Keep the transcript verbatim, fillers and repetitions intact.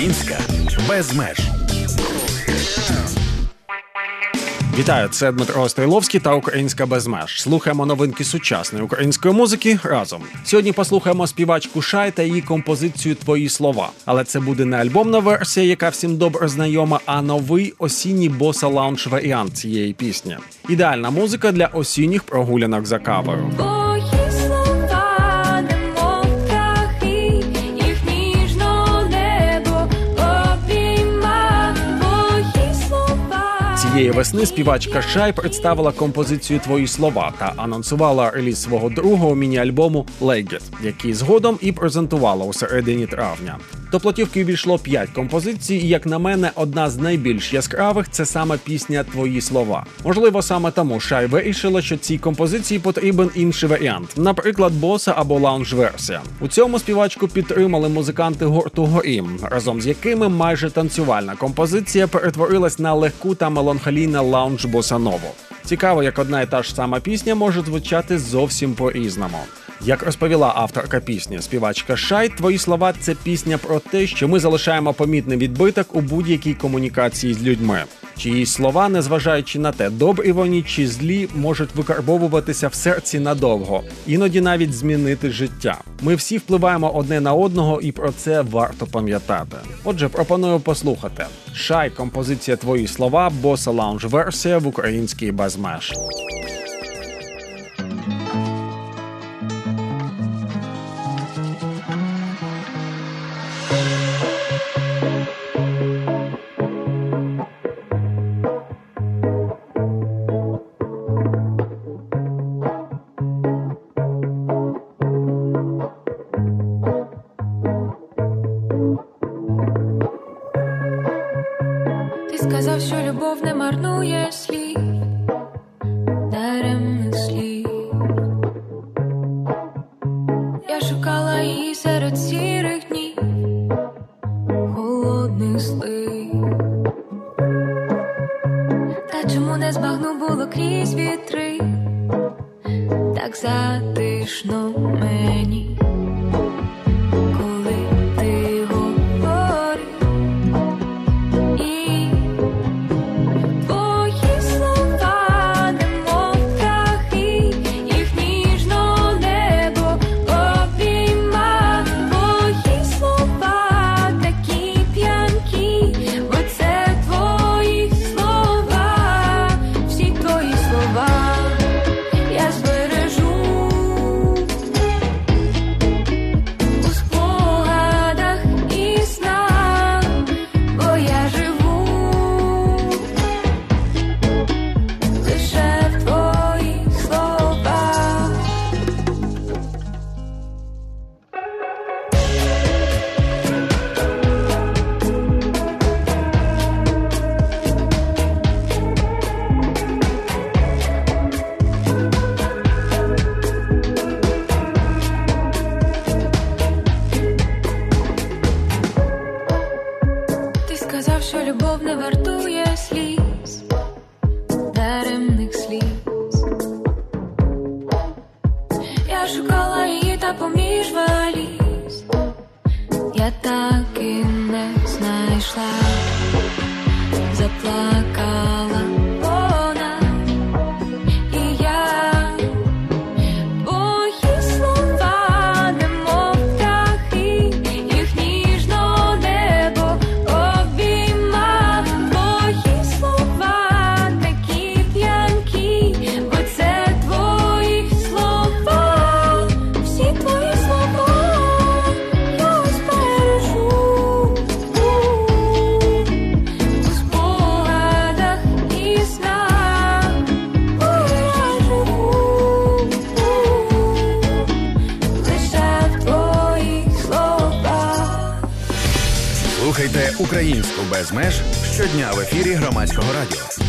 Українська без меж. Вітаю, це Дмитро Стріловський та Українська без меж. Слухаємо новинки сучасної української музики разом. Сьогодні послухаємо співачку Шай та її композицію «Твої слова». Але це буде не альбомна версія, яка всім добре знайома, а новий осінній боса-лаунж варіант цієї пісні. Ідеальна музика для осінніх прогулянок за кавою. Цієї весни співачка Шай представила композицію «Твої слова» та анонсувала реліз свого другого міні-альбому «Легіт», який згодом і презентувала у середині травня. До платівки увійшло п'ять композицій, і, як на мене, одна з найбільш яскравих – це саме пісня «Твої слова». Можливо, саме тому Шай вирішила, що цій композиції потрібен інший варіант, наприклад, боса або лаунж-версія. У цьому співачку підтримали музиканти гурту «Горім», разом з якими майже танцювальна композиція перетворилась на легку та меланхолійну лаунж-босанову. Цікаво, як одна і та ж сама пісня може звучати зовсім по-різному. Як розповіла авторка пісні, співачка Шай, «Твої слова» – це пісня про те, що ми залишаємо помітний відбиток у будь-якій комунікації з людьми. Чиїсь слова, незважаючи на те, добрі вони чи злі, можуть викарбовуватися в серці надовго, іноді навіть змінити життя. Ми всі впливаємо одне на одного, і про це варто пам'ятати. Отже, пропоную послухати. Шай, композиція «Твої слова», боса-лаунж-версія в українській без меж. Сказав, що любов не марнує слів, даремних слів. Я шукала її серед сірих днів, холодних слив. Та чому не збагну було крізь вітри, так затишно мені, коли ти говорив. Сказав, що любов не вартує сліз, даремних сліз. Я шукала її та поміж валіз, я так і не знайшла. Заплакала вона, і я. Твої слова, немов птахи, їх ніжно небо обіймав. Твої слова такі п'янкі, бо це твої слова, всі твої слова я збережу. У спогадах і снах, бо я живу лише в твоїх словах. Слухайте «Українську без меж» щодня в ефірі Громадського радіо.